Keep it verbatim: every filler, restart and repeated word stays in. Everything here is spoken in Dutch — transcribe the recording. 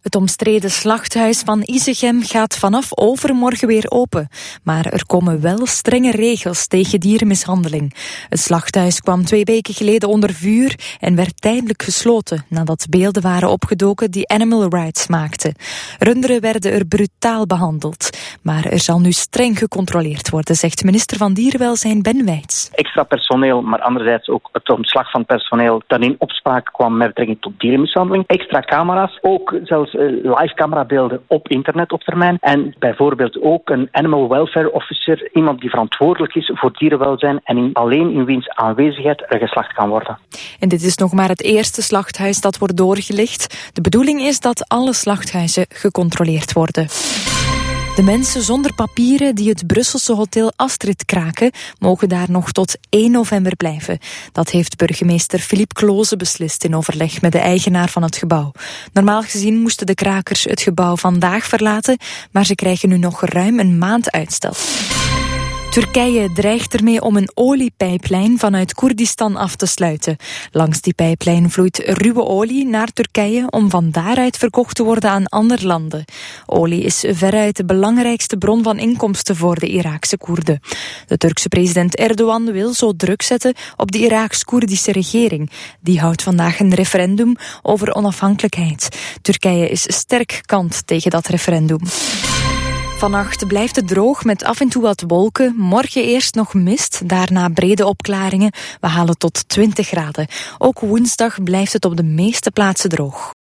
Het omstreden slachthuis van Isegem gaat vanaf overmorgen weer open. Maar er komen wel strenge regels tegen dierenmishandeling. Het slachthuis kwam twee weken geleden onder vuur en werd tijdelijk gesloten nadat beelden waren opgedoken die Animal Rights maakten. Runderen werden er brutaal behandeld. Maar er zal nu streng gecontroleerd worden, zegt minister van Dierenwelzijn Ben Wijts. Extra personeel, maar anderzijds ook het ontslag van personeel dat in opspraak kwam met betrekking tot dierenmishandeling. Extra camera's, ook zelfs live camerabeelden op internet op termijn. En bijvoorbeeld ook een animal welfare officer, iemand die verantwoordelijk is voor dierenwelzijn en in, alleen in wiens aanwezigheid er geslacht kan worden. En dit is nog maar het eerste slachthuis dat wordt doorgelicht. De bedoeling is dat alle slachthuizen gecontroleerd worden. De mensen zonder papieren die het Brusselse hotel Astrid kraken, mogen daar nog tot één november blijven. Dat heeft burgemeester Philippe Kloze beslist in overleg met de eigenaar van het gebouw. Normaal gezien moesten de krakers het gebouw vandaag verlaten, maar ze krijgen nu nog ruim een maand uitstel. Turkije dreigt ermee om een oliepijplijn vanuit Koerdistan af te sluiten. Langs die pijplijn vloeit ruwe olie naar Turkije om van daaruit verkocht te worden aan andere landen. Olie is veruit de belangrijkste bron van inkomsten voor de Iraakse Koerden. De Turkse president Erdogan wil zo druk zetten op de Iraaks-Koerdische regering. Die houdt vandaag een referendum over onafhankelijkheid. Turkije is sterk kant tegen dat referendum. Vannacht blijft het droog met af en toe wat wolken. Morgen eerst nog mist, daarna brede opklaringen. We halen tot twintig graden. Ook woensdag blijft het op de meeste plaatsen droog.